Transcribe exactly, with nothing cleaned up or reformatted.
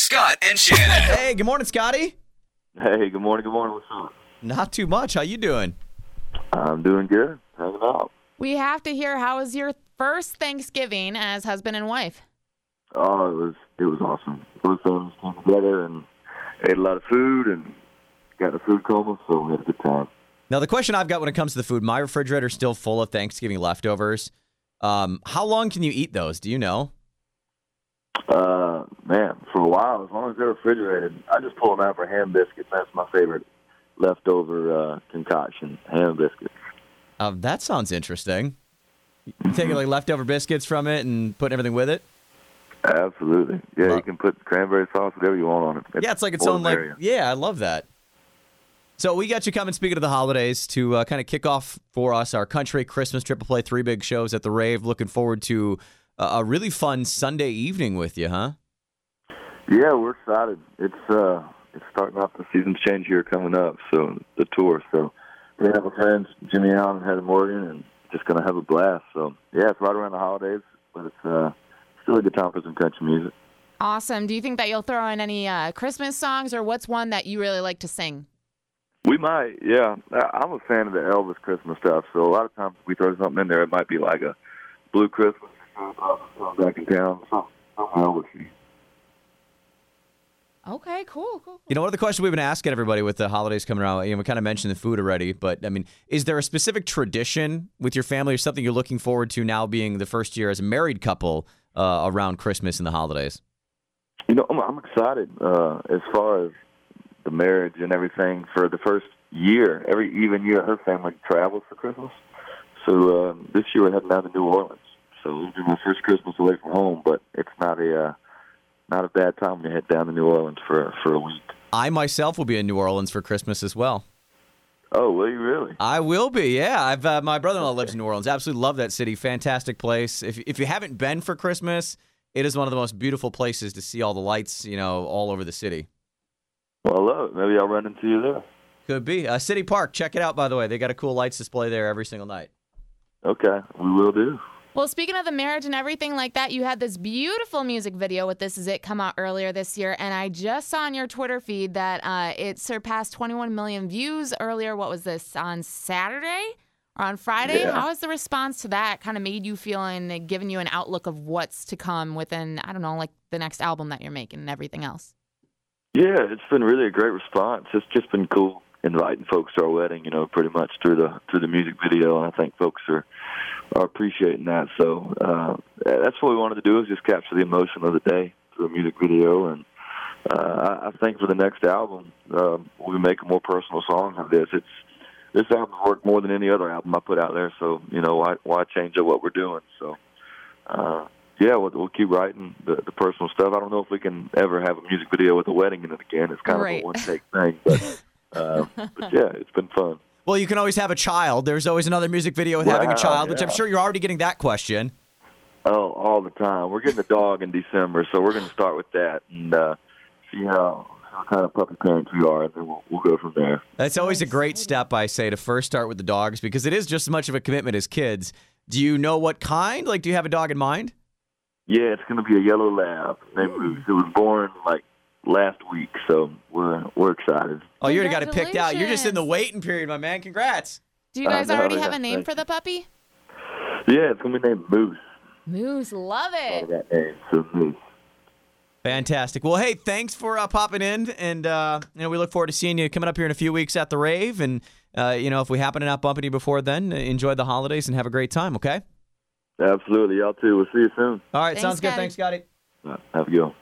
Scott and Shannon. Hey, good morning, Scotty. Hey, good morning, good morning. What's up? Not too much. How you doing? I'm doing good. Hanging out. We have to hear, how was your first Thanksgiving as husband and wife? Oh, it was it was awesome. Both families came together and ate a lot of food and got a food coma, so we had a good time. Now, the question I've got when it comes to the food, my refrigerator's still full of Thanksgiving leftovers. Um, how long can you eat those? Do you know? Uh, man, for a while, as long as they're refrigerated, I just pull them out for ham biscuits. That's my favorite leftover uh, concoction, ham biscuits. Uh, that sounds interesting. You taking like leftover biscuits from it and putting everything with it? Absolutely. Yeah, Well, you can put cranberry sauce, whatever you want on it. yeah, it's like its own, like, area. yeah, I love that. So we got you coming, speaking of the holidays, to uh, kind of kick off for us our country Christmas triple play, three big shows at the Rave. Looking forward to uh, a really fun Sunday evening with you, huh? Yeah, we're excited. It's uh, it's starting off the season's change here coming up, so the tour. So we have our friends Jimmy Allen and Heather Morgan, and just gonna have a blast. So yeah, it's right around the holidays, but it's uh, still a good time for some country music. Awesome. Do you think that you'll throw in any uh, Christmas songs, or what's one that you really like to sing? We might, yeah. I- I'm a fan of the Elvis Christmas stuff, so a lot of times we throw something in there. It might be like a Blue Christmas, or back in town, something, something Elvis. Okay, cool, cool. You know, one of the questions we've been asking everybody with the holidays coming around, you know, we kind of mentioned the food already, but I mean, is there a specific tradition with your family or something you're looking forward to now being the first year as a married couple uh, around Christmas and the holidays? You know, I'm, I'm excited uh, as far as the marriage and everything. For the first year, every even year, her family travels for Christmas. So uh, this year we're heading down to New Orleans. So it'll be my first Christmas away from home, but it's not a uh, not a bad time to head down to New Orleans for for a week. I myself will be in New Orleans for Christmas as well. Oh, will you really? I will be, yeah. I've uh, my brother-in-law lives in New Orleans. Absolutely love that city. Fantastic place. If if you haven't been for Christmas, it is one of the most beautiful places to see all the lights, you know, all over the city. Well, I love it. Maybe I'll run into you there. Could be. Uh, City Park, check it out, by the way. They got a cool lights display there every single night. Okay, we will do. Well, speaking of the marriage and everything like that, you had this beautiful music video with This Is It come out earlier this year, and I just saw on your Twitter feed that uh, it surpassed twenty-one million views earlier. What was this, on Saturday or on Friday? Yeah. How has the response to that kind of made you feel and given you an outlook of what's to come within, I don't know, like the next album that you're making and everything else? Yeah, it's been really a great response. It's just been cool inviting folks to our wedding, you know, pretty much through the through the music video, and I think folks are are appreciating that. So uh, that's what we wanted to do, is just capture the emotion of the day through a music video. And uh, I, I think for the next album, uh, we'll be making more personal songs of this. It's this album's worked more than any other album I put out there, so you know why why change up what we're doing? So. Uh, Yeah, we'll, we'll keep writing the, the personal stuff. I don't know if we can ever have a music video with a wedding in it again. It's kind Right. of a one-take thing, but, uh, but yeah, it's been fun. Well, you can always have a child. There's always another music video with Wow, having a child, which I'm yeah. sure you're already getting that question. Oh, all the time. We're getting a dog in December, so we're going to start with that and uh, see how, how kind of puppy parents we are, and then we'll, we'll go from there. That's always a great step, I say, to first start with the dogs, because it is just as much of a commitment as kids. Do you know what kind? Like, do you have a dog in mind? Yeah, it's going to be a yellow lab named Moose. It was born like last week, so we're we're excited. Oh, you already got it picked out. You're just in the waiting period, my man. Congrats. Do you guys I know, already yeah, have a name thank for the puppy? Yeah, it's going to be named Moose. Moose, love All it. that name, so Moose. Fantastic. Well, hey, thanks for uh, popping in, and uh, you know we look forward to seeing you coming up here in a few weeks at the Rave. And uh, you know, if we happen to not bump into you before then, enjoy the holidays and have a great time. Okay. Absolutely. Y'all too. We'll see you soon. All right. Thanks, sounds good. Scotty. Thanks, Scotty. All right, have a good one.